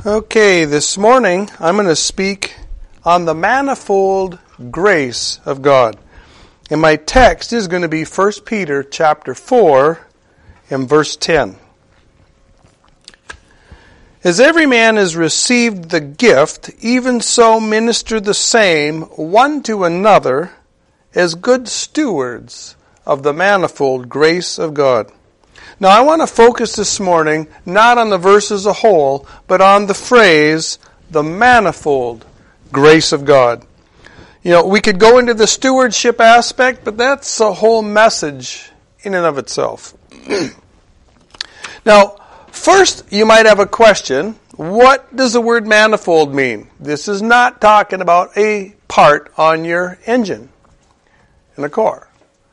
Okay, this morning I'm going to speak on the manifold grace of God. And my text is going to be 1 Peter chapter 4 and verse 10. As every man has received the gift, even so minister the same one to another as good stewards of the manifold grace of God. Now I want to focus this morning not on the verse as a whole, but on the phrase, the manifold grace of God. You know, we could go into the stewardship aspect, but that's a whole message in and of itself. Now, first you might have a question. What does the word manifold mean? This is not talking about a part on your engine in a car.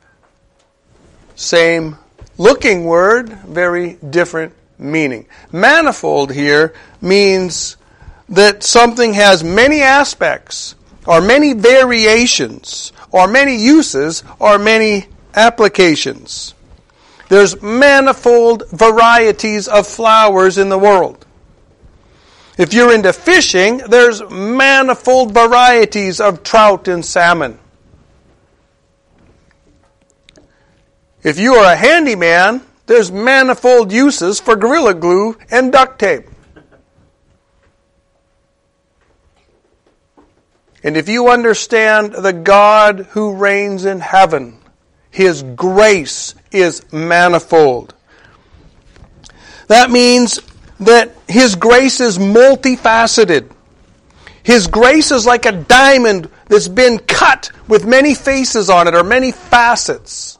Same looking word, very different meaning. Manifold here means that something has many aspects, or many variations, or many uses, or many applications. There's manifold varieties of flowers in the world. If you're into fishing, there's manifold varieties of trout and salmon. If you are a handyman, there's manifold uses for Gorilla Glue and duct tape. And if you understand the God who reigns in heaven, His grace is manifold. That means that His grace is multifaceted. His grace is like a diamond that's been cut with many faces on it, or many facets.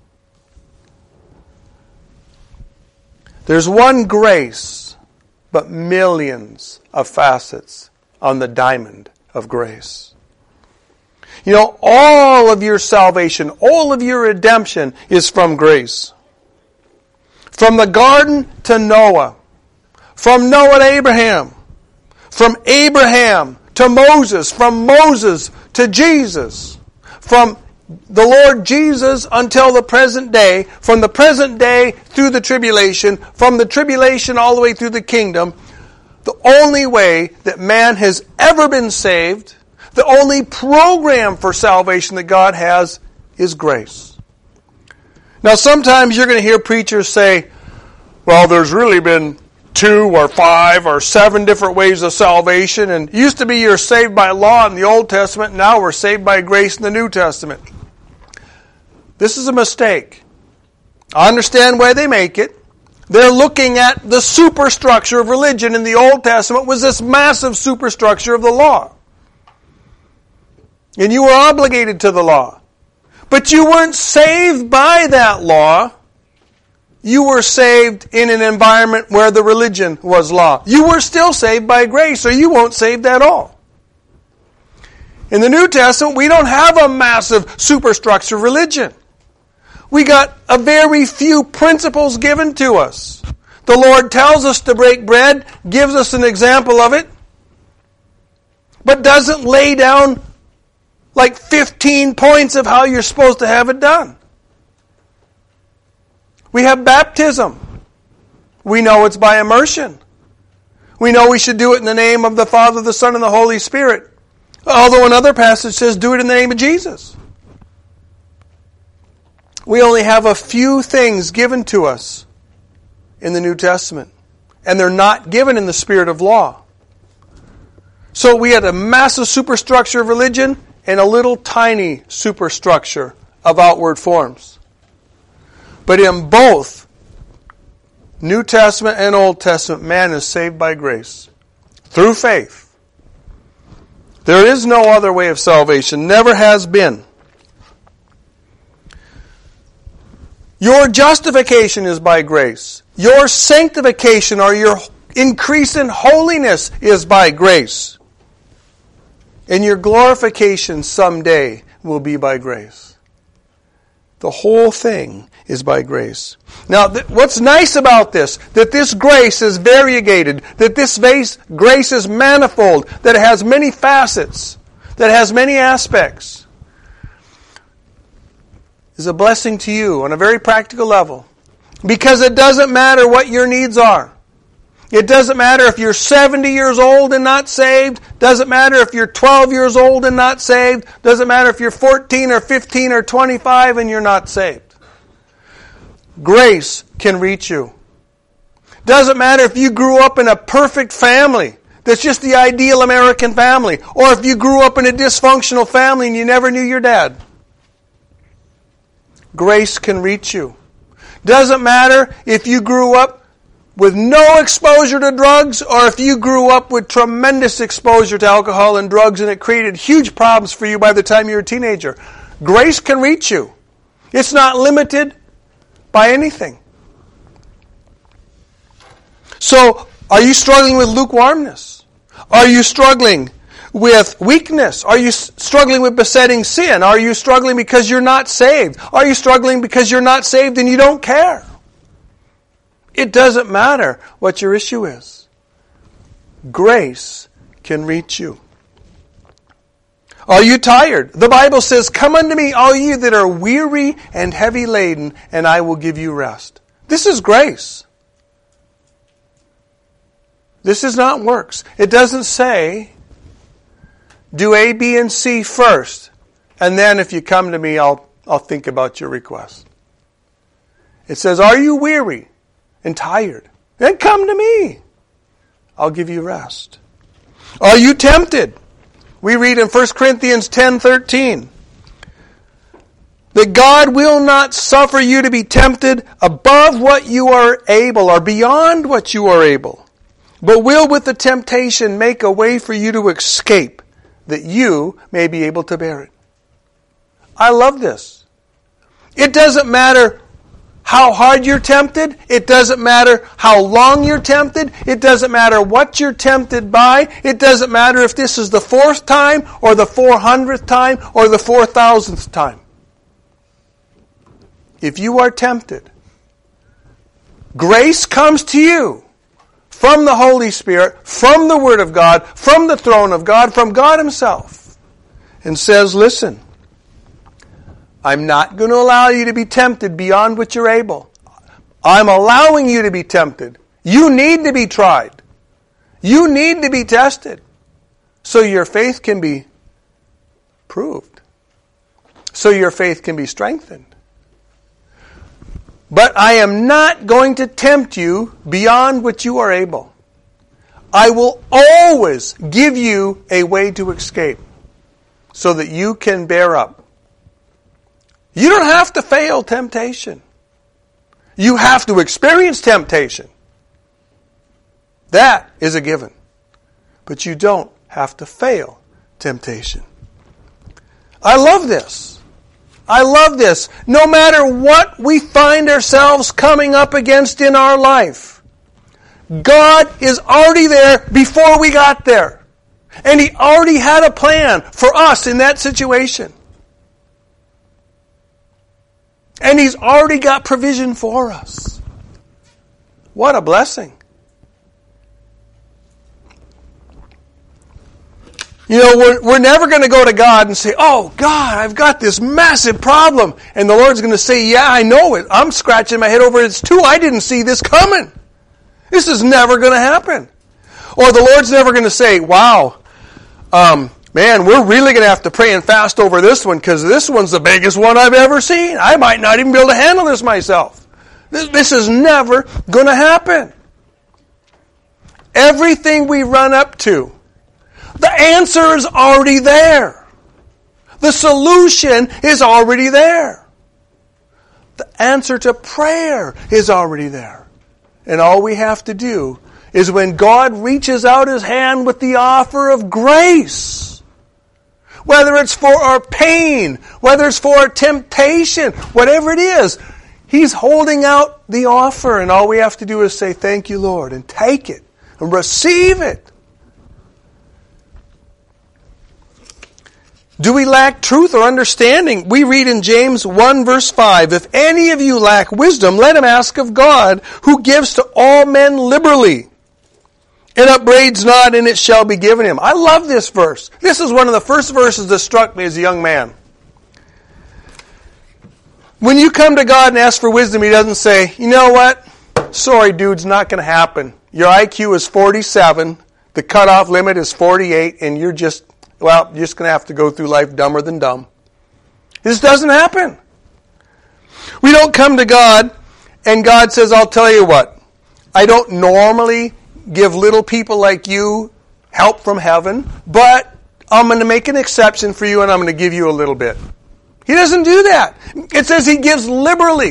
There's one grace, but millions of facets on the diamond of grace. You know, all of your salvation, all of your redemption is from grace. From the garden to Noah. From Noah to Abraham. From Abraham to Moses. From Moses to Jesus. From the Lord Jesus until the present day, from the present day through the tribulation, from the tribulation all the way through the kingdom, the only way that man has ever been saved, the only program for salvation that God has is grace. Now sometimes you're going to hear preachers say, well, there's really been 2 or 5 or 7 different ways of salvation, and it used to be you're saved by law in the Old Testament, now we're saved by grace in the New Testament. This is a mistake. I understand why they make it. They're looking at the superstructure of religion in the Old Testament was this massive superstructure of the law. And you were obligated to the law. But you weren't saved by that law. You were saved in an environment where the religion was law. You were still saved by grace, or you won't saved at all. In the New Testament, we don't have a massive superstructure of religion. We got a very few principles given to us. The Lord tells us to break bread, gives us an example of it, but doesn't lay down like 15 points of how you're supposed to have it done. We have baptism. We know it's by immersion. We know we should do it in the name of the Father, the Son, and the Holy Spirit. Although another passage says do it in the name of Jesus. We only have a few things given to us in the New Testament. And they're not given in the spirit of law. So we had a massive superstructure of religion and a little tiny superstructure of outward forms. But in both New Testament and Old Testament, man is saved by grace. Through faith. There is no other way of salvation. Never has been. Your justification is by grace. Your sanctification or your increase in holiness is by grace. And your glorification someday will be by grace. The whole thing is by grace. Now, what's nice about this? That this grace is variegated. That this grace is manifold. That it has many facets. That it has many aspects. Is a blessing to you on a very practical level. Because it doesn't matter what your needs are. It doesn't matter if you're 70 years old and not saved. Doesn't matter if you're 12 years old and not saved. Doesn't matter if you're 14 or 15 or 25 and you're not saved. Grace can reach you. Doesn't matter if you grew up in a perfect family that's just the ideal American family, or if you grew up in a dysfunctional family and you never knew your dad. Grace can reach you. Doesn't matter if you grew up with no exposure to drugs, or if you grew up with tremendous exposure to alcohol and drugs and it created huge problems for you by the time you were a teenager. Grace can reach you. It's not limited by anything. So, are you struggling with lukewarmness? Are you struggling with weakness? Are you struggling with besetting sin? Are you struggling because you're not saved? Are you struggling because you're not saved and you don't care? It doesn't matter what your issue is. Grace can reach you. Are you tired? The Bible says, "Come unto me, all you that are weary and heavy laden, and I will give you rest." This is grace. This is not works. It doesn't say, do A, B, and C first, and then if you come to me, I'll think about your request. It says, are you weary and tired? Then come to me. I'll give you rest. Are you tempted? We read in 1 Corinthians 10:13 that God will not suffer you to be tempted above what you are able, or beyond what you are able, but will with the temptation make a way for you to escape, that you may be able to bear it. I love this. It doesn't matter how hard you're tempted. It doesn't matter how long you're tempted. It doesn't matter what you're tempted by. It doesn't matter if this is the 4th time or the 400th time or the 4,000th time. If you are tempted, grace comes to you from the Holy Spirit, from the Word of God, from the throne of God, from God Himself, and says, listen, I'm not going to allow you to be tempted beyond what you're able. I'm allowing you to be tempted. You need to be tried. You need to be tested so your faith can be proved, so your faith can be strengthened. But I am not going to tempt you beyond what you are able. I will always give you a way to escape so that you can bear up. You don't have to fail temptation. You have to experience temptation. That is a given. But you don't have to fail temptation. I love this. I love this. No matter what we find ourselves coming up against in our life, God is already there before we got there. And He already had a plan for us in that situation. And He's already got provision for us. What a blessing. You know, we're never going to go to God and say, oh, God, I've got this massive problem. And the Lord's going to say, yeah, I know it. I'm scratching my head over it too. I didn't see this coming. This is never going to happen. Or the Lord's never going to say, wow, man, we're really going to have to pray and fast over this one because this one's the biggest one I've ever seen. I might not even be able to handle this myself. This is never going to happen. Everything we run up to, the answer is already there. The solution is already there. The answer to prayer is already there. And all we have to do is when God reaches out His hand with the offer of grace, whether it's for our pain, whether it's for our temptation, whatever it is, He's holding out the offer, and all we have to do is say, thank you, Lord, and take it and receive it. Do we lack truth or understanding? We read in James 1 verse 5, if any of you lack wisdom, let him ask of God, who gives to all men liberally, and upbraids not, and it shall be given him. I love this verse. This is one of the first verses that struck me as a young man. When you come to God and ask for wisdom, He doesn't say, you know what? Sorry, dude, it's not going to happen. your IQ is 47, the cutoff limit is 48, and you're just going to have to go through life dumber than dumb. This doesn't happen. We don't come to God, and God says, I'll tell you what, I don't normally give little people like you help from heaven, but I'm going to make an exception for you, and I'm going to give you a little bit. He doesn't do that. It says He gives liberally.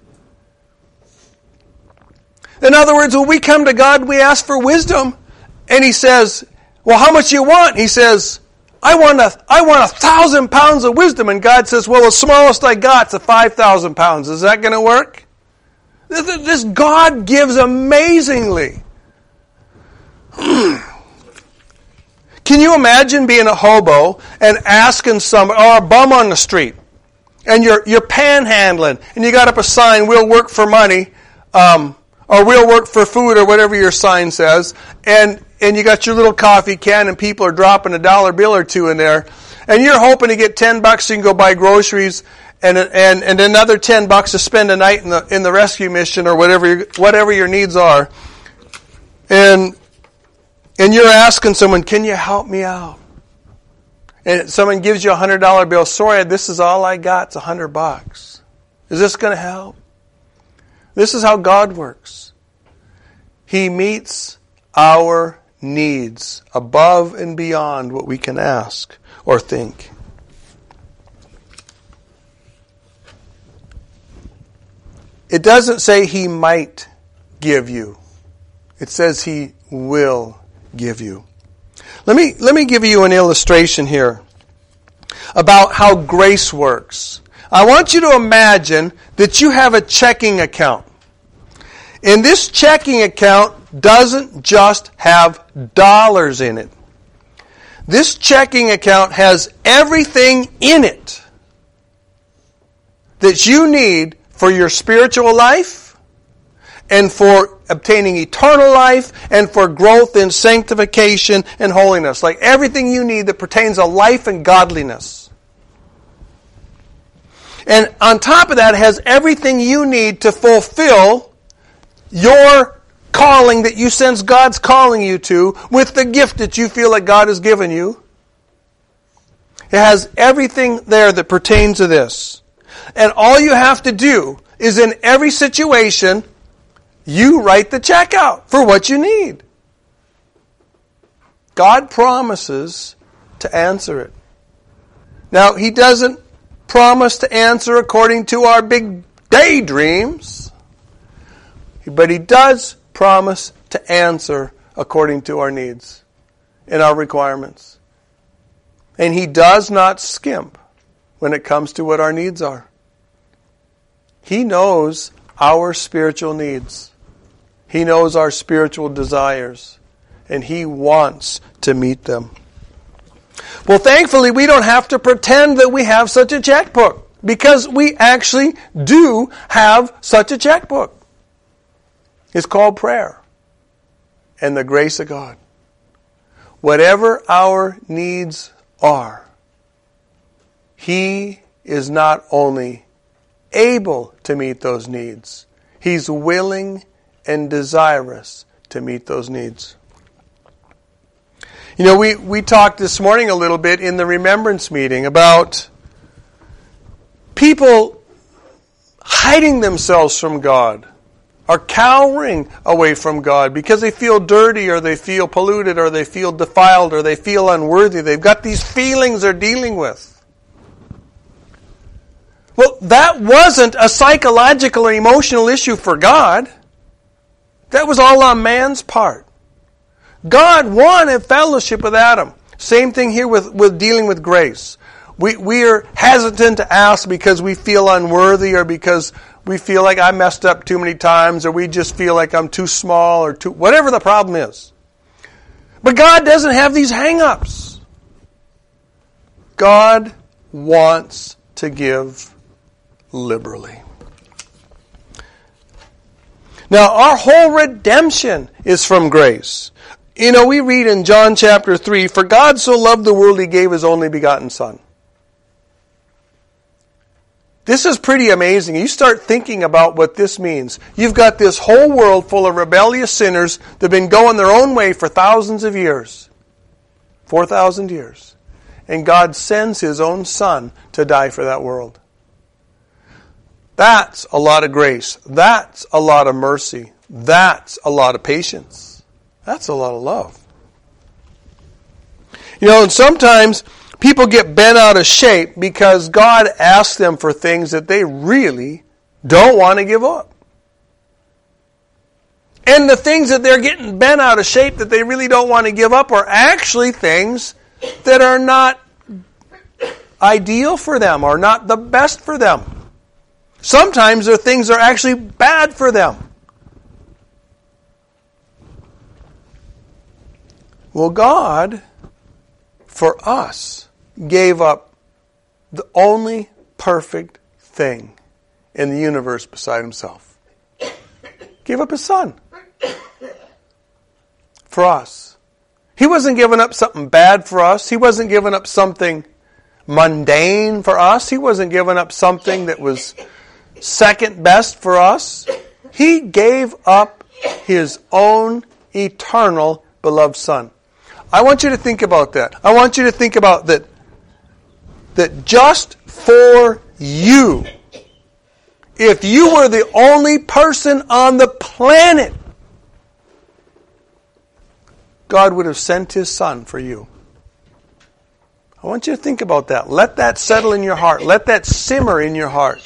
In other words, when we come to God, we ask for wisdom, and He says, well, how much do you want? He says, I want 1,000 pounds of wisdom. And God says, well, the smallest I got is 5,000 pounds. Is that going to work? This God gives amazingly. Can you imagine being a hobo and asking someone, or a bum on the street, and you're panhandling, and you got up a sign, we'll work for money, or we'll work for food, or whatever your sign says, and you got your little coffee can, and people are dropping a $1 bill or two in there, and you're hoping to get $10 so you can go buy groceries, and another $10 to spend a night in the rescue mission, or whatever your needs are, and you're asking someone, can you help me out? And someone gives you a $100 bill. Sorry, this is all I got. It's $100. Is this going to help? This is how God works. He meets our needs above and beyond what we can ask or think. It doesn't say He might give you. It says He will give you. Let me give you an illustration here about how grace works. I want you to imagine that you have a checking account. And this checking account doesn't just have dollars in it. This checking account has everything in it that you need for your spiritual life, and for obtaining eternal life, and for growth in sanctification and holiness. Like everything you need that pertains to life and godliness. And on top of that, it has everything you need to fulfill your calling that you sense God's calling you to, with the gift that you feel that God has given you. It has everything there that pertains to this. And all you have to do is, in every situation, you write the check out for what you need. God promises to answer it. Now, He doesn't promise to answer according to our big daydreams, but He does promise to answer according to our needs and our requirements. And He does not skimp when it comes to what our needs are. He knows our spiritual needs. He knows our spiritual desires. And He wants to meet them. Well, thankfully, we don't have to pretend that we have such a checkbook, because we actually do have such a checkbook. It's called prayer and the grace of God. Whatever our needs are, He is not only able to meet those needs, He's willing and desirous to meet those needs. You know, we talked this morning a little bit in the remembrance meeting about people hiding themselves from God, or cowering away from God because they feel dirty, or they feel polluted, or they feel defiled, or they feel unworthy. They've got these feelings they're dealing with. Well, that wasn't a psychological or emotional issue for God. That was all on man's part. God wanted fellowship with Adam. Same thing here with dealing with grace. We are hesitant to ask because we feel unworthy, or because we feel like I messed up too many times, or we just feel like I'm too small, or whatever the problem is. But God doesn't have these hang-ups. God wants to give liberally. Now, our whole redemption is from grace. You know, we read in John chapter 3, "For God so loved the world, He gave His only begotten Son." This is pretty amazing. You start thinking about what this means. You've got this whole world full of rebellious sinners that have been going their own way for thousands of years. 4,000 years. And God sends His own Son to die for that world. That's a lot of grace. That's a lot of mercy. That's a lot of patience. That's a lot of love. And sometimes people get bent out of shape because God asks them for things that they really don't want to give up. And the things that they're getting bent out of shape that they really don't want to give up are actually things that are not ideal for them or not the best for them. Sometimes there are things that are actually bad for them. Well, God, for us, gave up the only perfect thing in the universe beside Himself. Gave up His Son. For us. He wasn't giving up something bad for us. He wasn't giving up something mundane for us. He wasn't giving up something that was second best for us. He gave up His own eternal beloved Son. I want you to think about that. I want you to think about that just for you, if you were the only person on the planet, God would have sent His Son for you. I want you to think about that. Let that settle in your heart. Let that simmer in your heart.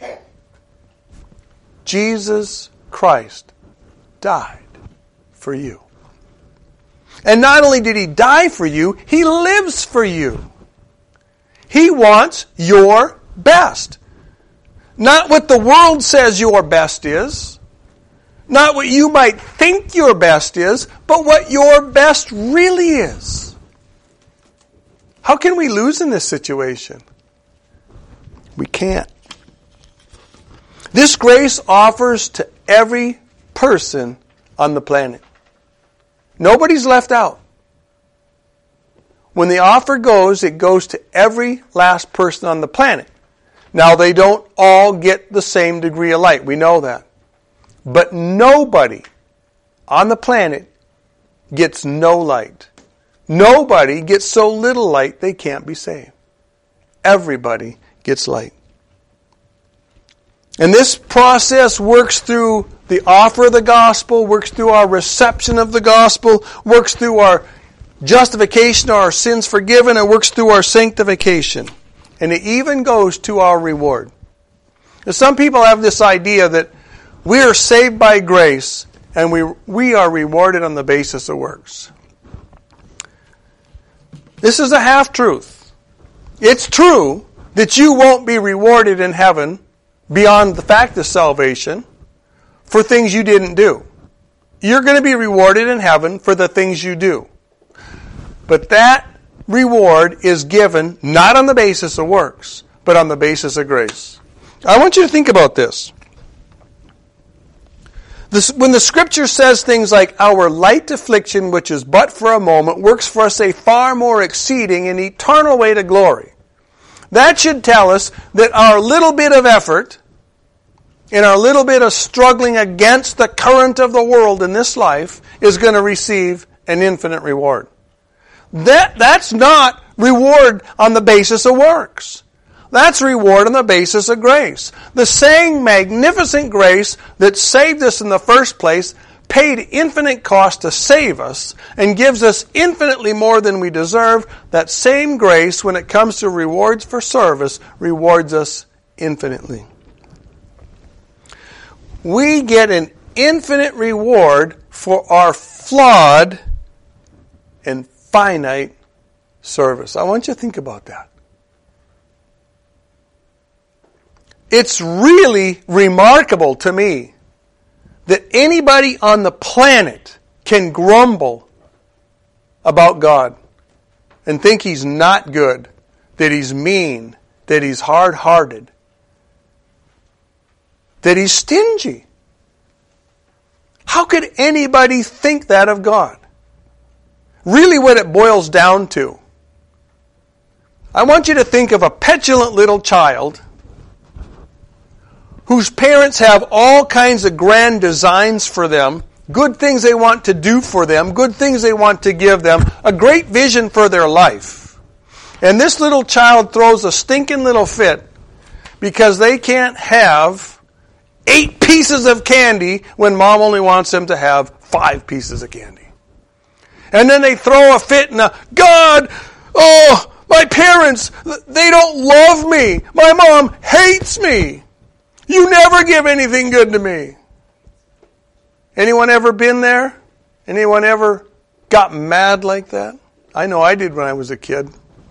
Jesus Christ died for you. And not only did He die for you, He lives for you. He wants your best. Not what the world says your best is. Not what you might think your best is, but what your best really is. How can we lose in this situation? We can't. This grace offers to every person on the planet. Nobody's left out. When the offer goes, it goes to every last person on the planet. Now, they don't all get the same degree of light. We know that. But nobody on the planet gets no light. Nobody gets so little light they can't be saved. Everybody gets light. And this process works through the offer of the gospel, works through our reception of the gospel, works through our justification, our sins forgiven, and works through our sanctification. And it even goes to our reward. Now, some people have this idea that we are saved by grace and we are rewarded on the basis of works. This is a half-truth. It's true that you won't be rewarded in heaven beyond the fact of salvation for things you didn't do. You're going to be rewarded in heaven for the things you do. But that reward is given not on the basis of works, but on the basis of grace. I want you to think about this. When the Scripture says things like, our light affliction, which is but for a moment, works for us a far more exceeding and eternal way to glory. That should tell us that our little bit of effort and our little bit of struggling against the current of the world in this life is going to receive an infinite reward. That's not reward on the basis of works. That's reward on the basis of grace. The same magnificent grace that saved us in the first place paid infinite cost to save us and gives us infinitely more than we deserve. That same grace, when it comes to rewards for service, rewards us infinitely. We get an infinite reward for our flawed and finite service. I want you to think about that. It's really remarkable to me that anybody on the planet can grumble about God and think He's not good, that He's mean, that He's hard-hearted, that He's stingy. How could anybody think that of God? Really what it boils down to. I want you to think of a petulant little child whose parents have all kinds of grand designs for them, good things they want to do for them, good things they want to give them, a great vision for their life. And this little child throws a stinking little fit because they can't have 8 pieces of candy when mom only wants them to have 5 pieces of candy. And then they throw a fit and God, oh, my parents, they don't love me. My mom hates me. You never give anything good to me. Anyone ever been there? Anyone ever got mad like that? I know I did when I was a kid.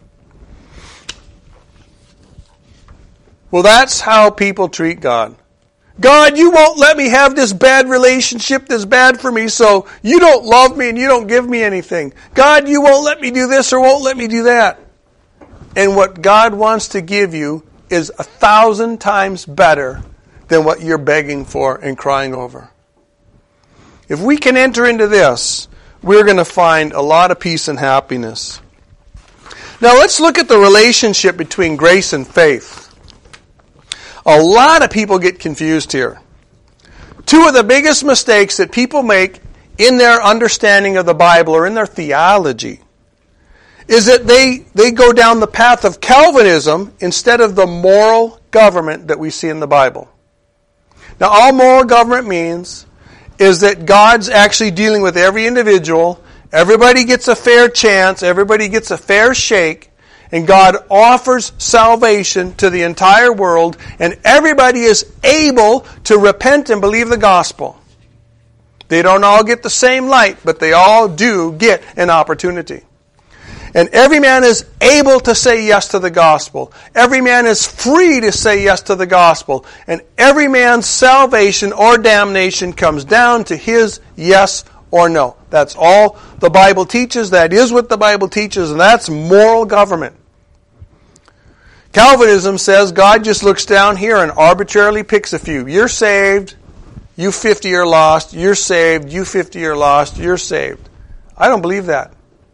Well, that's how people treat God. God, you won't let me have this bad relationship that's bad for me, so you don't love me and you don't give me anything. God, you won't let me do this or won't let me do that. And what God wants to give you is 1,000 times better than what you're begging for and crying over. If we can enter into this, we're going to find a lot of peace and happiness. Now let's look at the relationship between grace and faith. A lot of people get confused here. 2 of the biggest mistakes that people make in their understanding of the Bible or in their theology is that they go down the path of Calvinism instead of the moral government that we see in the Bible. Now, all moral government means is that God's actually dealing with every individual. Everybody gets a fair chance. Everybody gets a fair shake. And God offers salvation to the entire world. And everybody is able to repent and believe the gospel. They don't all get the same light, but they all do get an opportunity. And every man is able to say yes to the gospel. Every man is free to say yes to the gospel. And every man's salvation or damnation comes down to his yes or no. That's all the Bible teaches. That is what the Bible teaches, and that's moral government. Calvinism says God just looks down here and arbitrarily picks a few. You're saved. You 50 are lost. You're saved. You 50 are lost. You're saved. I don't believe that.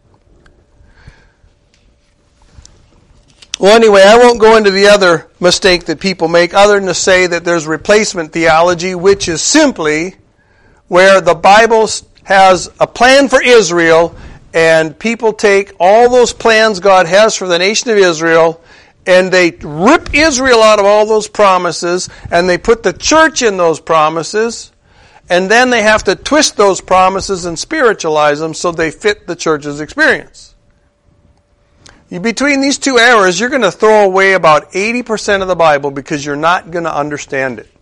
Well, anyway, I won't go into the other mistake that people make other than to say that there's replacement theology, which is simply where the Bible has a plan for Israel and people take all those plans God has for the nation of Israel and they rip Israel out of all those promises and they put the church in those promises and then they have to twist those promises and spiritualize them so they fit the church's experience. Between these 2 errors, you're going to throw away about 80% of the Bible because you're not going to understand it.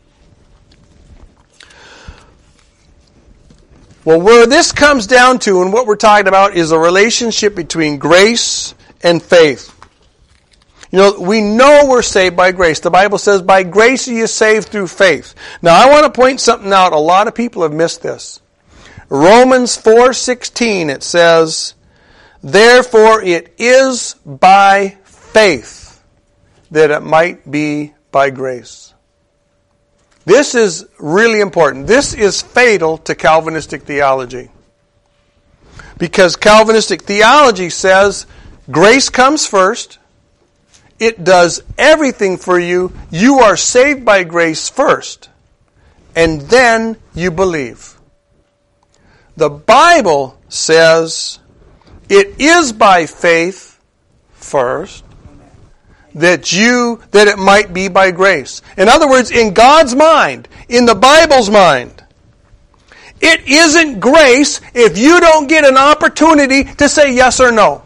Well, where this comes down to and what we're talking about is a relationship between grace and faith. You know, we know we're saved by grace. The Bible says, by grace are you saved through faith. Now, I want to point something out. A lot of people have missed this. Romans 4:16, it says, therefore it is by faith that it might be by grace. This is really important. This is fatal to Calvinistic theology. Because Calvinistic theology says grace comes first. It does everything for you. You are saved by grace first. And then you believe. The Bible says it is by faith first that it might be by grace. In other words, in God's mind, in the Bible's mind, it isn't grace if you don't get an opportunity to say yes or no.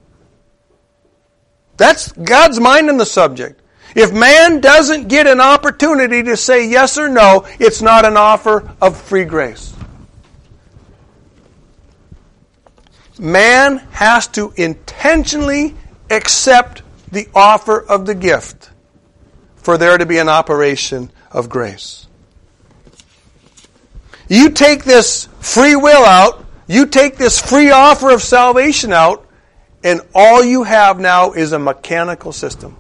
That's God's mind in the subject. If man doesn't get an opportunity to say yes or no, it's not an offer of free grace. Man has to intentionally accept the offer of the gift for there to be an operation of grace. You take this free will out, you take this free offer of salvation out, and all you have now is a mechanical system.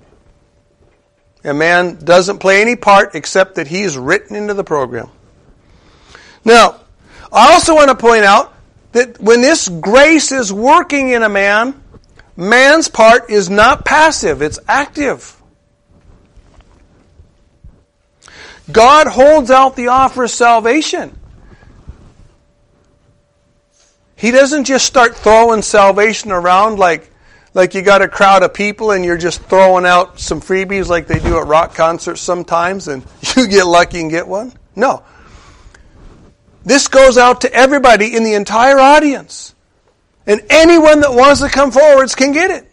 And man doesn't play any part except that he's written into the program. Now, I also want to point out that when this grace is working in a man, man's part is not passive, it's active. God holds out the offer of salvation. He doesn't just start throwing salvation around like you got a crowd of people and you're just throwing out some freebies like they do at rock concerts sometimes and you get lucky and get one. No. This goes out to everybody in the entire audience. And anyone that wants to come forwards can get it.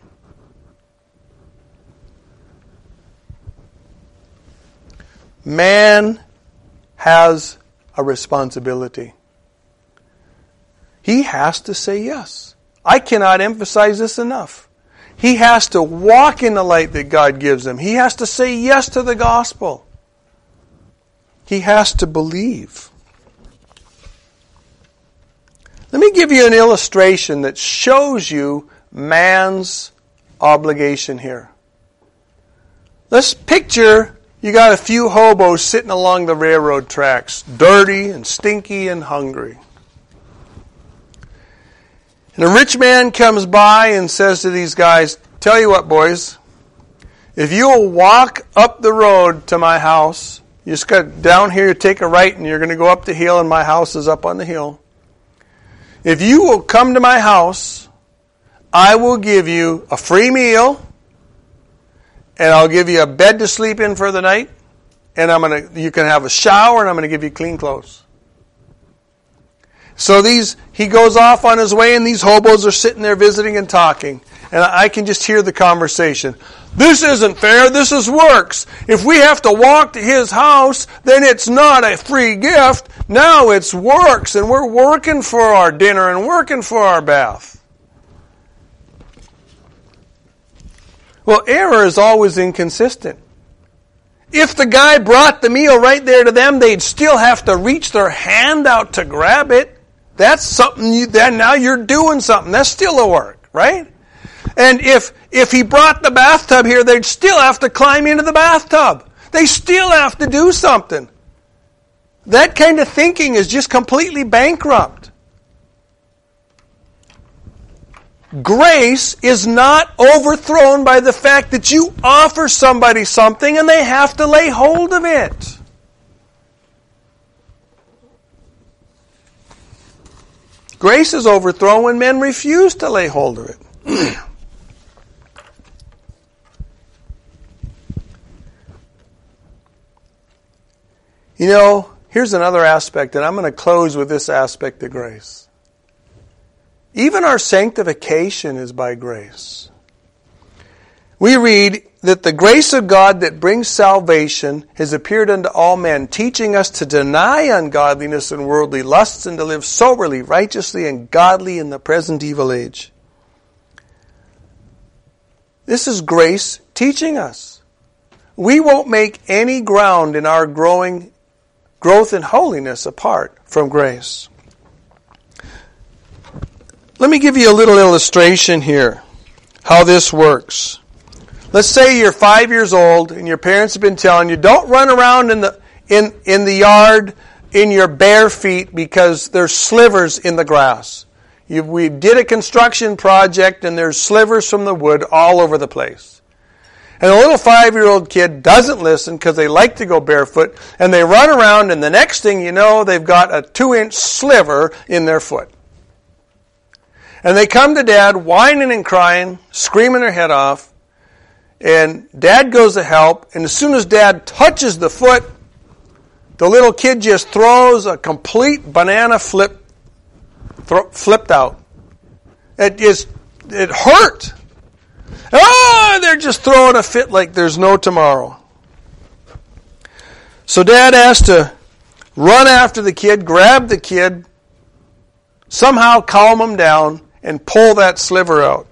Man has a responsibility. He has to say yes. I cannot emphasize this enough. He has to walk in the light that God gives him. He has to say yes to the gospel. He has to believe. Let me give you an illustration that shows you man's obligation here. Let's picture you got a few hobos sitting along the railroad tracks, dirty and stinky and hungry. And a rich man comes by and says to these guys, tell you what, boys, if you will walk up the road to my house, you just got down here, you take a right, and you're going to go up the hill, and my house is up on the hill. If you will come to my house, I will give you a free meal, and I'll give you a bed to sleep in for the night, and you can have a shower, and I'm going to give you clean clothes. So he goes off on his way, and these hobos are sitting there visiting and talking. And I can just hear the conversation. This isn't fair. This is works. If we have to walk to his house, then it's not a free gift. Now it's works, and we're working for our dinner and working for our bath. Well, error is always inconsistent. If the guy brought the meal right there to them, they'd still have to reach their hand out to grab it. That's something now you're doing something. That's still a work, right? And if he brought the bathtub here, they'd still have to climb into the bathtub. They still have to do something. That kind of thinking is just completely bankrupt. Grace is not overthrown by the fact that you offer somebody something and they have to lay hold of it. Grace is overthrown when men refuse to lay hold of it. You know, here's another aspect, and I'm going to close with this aspect of grace. Even our sanctification is by grace. We read that the grace of God that brings salvation has appeared unto all men, teaching us to deny ungodliness and worldly lusts and to live soberly, righteously, and godly in the present evil age. This is grace teaching us. We won't make any ground in our growth in holiness apart from grace. Let me give you a little illustration here, how this works. Let's say you're 5 years old and your parents have been telling you, don't run around in the yard in your bare feet because there's slivers in the grass. We did a construction project and there's slivers from the wood all over the place. And a little 5-year-old kid doesn't listen because they like to go barefoot, and they run around, and the next thing you know, they've got a 2-inch sliver in their foot. And they come to Dad whining and crying, screaming their head off, and Dad goes to help, and as soon as Dad touches the foot, the little kid just throws a complete banana flipped out. It hurt. Oh, they're just throwing a fit like there's no tomorrow. So Dad has to run after the kid, grab the kid, somehow calm him down, and pull that sliver out.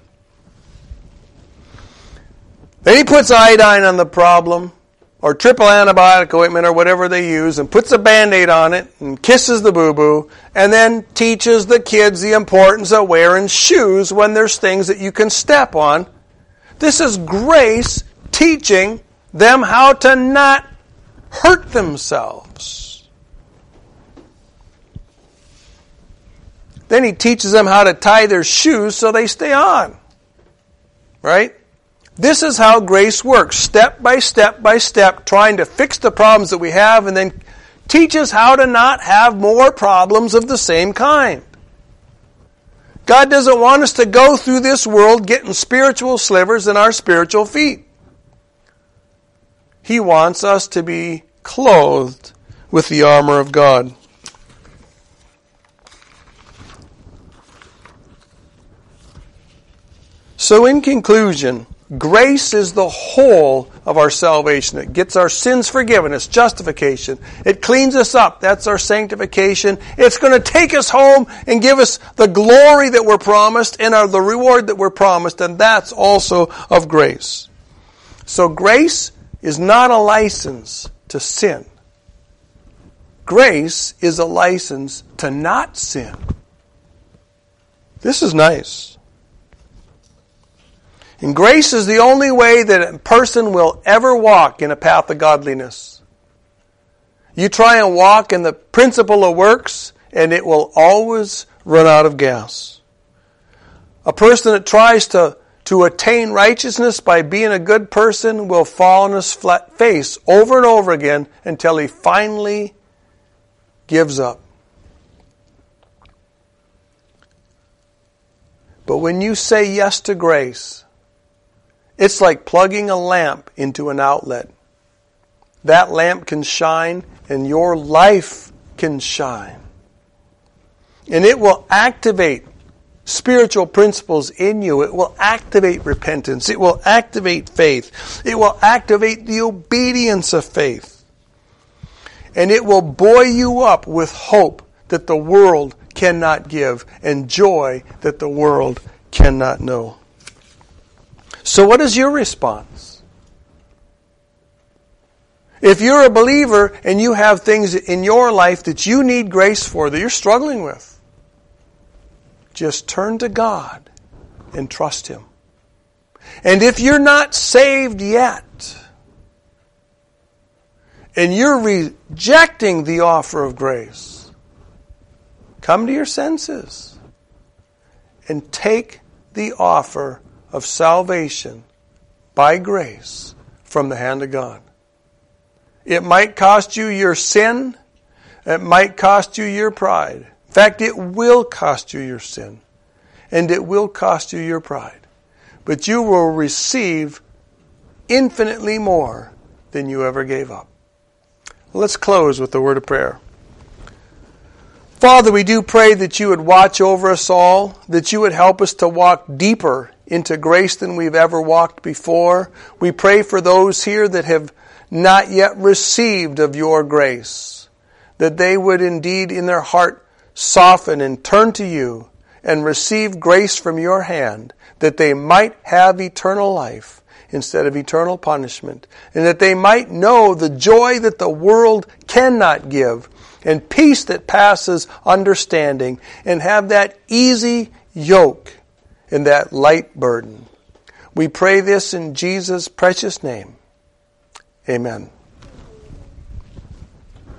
Then he puts iodine on the problem, or triple antibiotic ointment, or whatever they use, and puts a Band-Aid on it, and kisses the boo-boo, and then teaches the kids the importance of wearing shoes when there's things that you can step on. This is grace teaching them how to not hurt themselves. Then he teaches them how to tie their shoes so they stay on. Right? This is how grace works, step by step by step, trying to fix the problems that we have and then teach us how to not have more problems of the same kind. God doesn't want us to go through this world getting spiritual slivers in our spiritual feet. He wants us to be clothed with the armor of God. So in conclusion, grace is the whole of our salvation. It gets our sins forgiven. It's justification. It cleans us up. That's our sanctification. It's going to take us home and give us the glory that we're promised and the reward that we're promised. And that's also of grace. So grace is not a license to sin. Grace is a license to not sin. This is nice. And grace is the only way that a person will ever walk in a path of godliness. You try and walk in the principle of works, and it will always run out of gas. A person that tries to attain righteousness by being a good person will fall on his flat face over and over again until he finally gives up. But when you say yes to grace, it's like plugging a lamp into an outlet. That lamp can shine and your life can shine. And it will activate spiritual principles in you. It will activate repentance. It will activate faith. It will activate the obedience of faith. And it will buoy you up with hope that the world cannot give and joy that the world cannot know. So what is your response? If you're a believer and you have things in your life that you need grace for, that you're struggling with, just turn to God and trust Him. And if you're not saved yet, and you're rejecting the offer of grace, come to your senses and take the offer of salvation by grace from the hand of God. It might cost you your sin. It might cost you your pride. In fact, it will cost you your sin. And it will cost you your pride. But you will receive infinitely more than you ever gave up. Let's close with a word of prayer. Father, we do pray that you would watch over us all, that you would help us to walk deeper into grace than we've ever walked before. We pray for those here that have not yet received of your grace, that they would indeed in their heart soften and turn to you and receive grace from your hand, that they might have eternal life instead of eternal punishment, and that they might know the joy that the world cannot give, and peace that passes understanding, and have that easy yoke and that light burden. We pray this in Jesus' precious name. Amen.